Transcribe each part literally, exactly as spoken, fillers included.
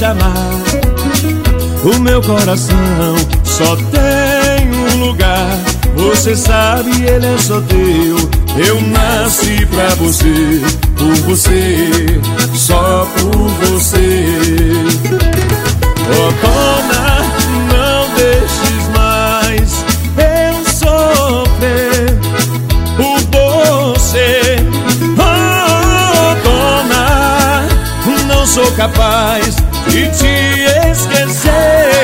te amar. O meu coração só tem um lugar. Você sabe, ele é só teu. Eu nasci pra você, por você, só por você. Oh, dona, não deixes mais eu sofrer por você. Oh, dona, não sou capaz de te esquecer.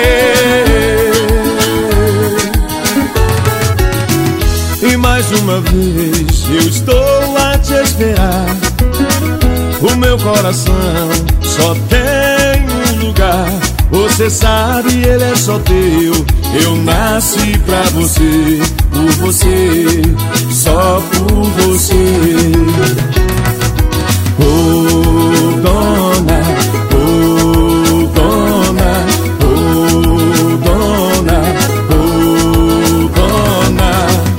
E mais uma vez eu estou a te esperar. O meu coração só tem um lugar. Você sabe, ele é só teu. Eu nasci pra você, por você, só por você. Oh, dona, oh, dona, oh, dona, oh, dona.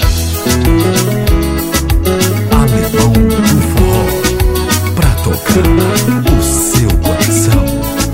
Alemão do Forró, pra tocar o seu coração.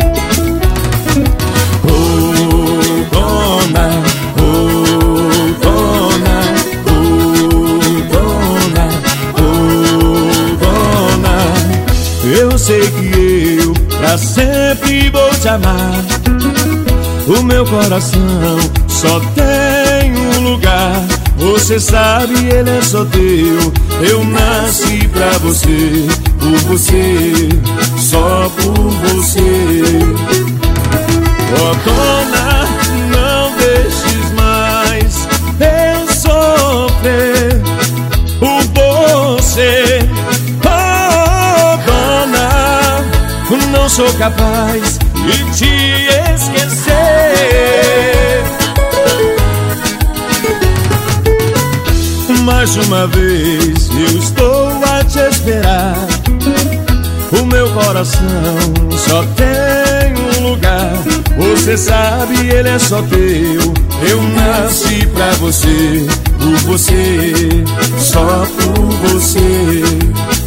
Oh, dona, oh, dona, oh, dona, oh, dona. Eu sei que eu pra sempre vou te amar. O meu coração só tem um lugar. Você sabe, ele é só teu. Eu nasci pra você, por você, só por você. Oh, dona, não deixes mais eu sofrer por você. Oh, dona, não sou capaz de te esquecer. Mais uma vez eu estou a te esperar. O meu coração só tem um lugar. Você sabe, ele é só teu. Eu nasci pra você, por você, só por você.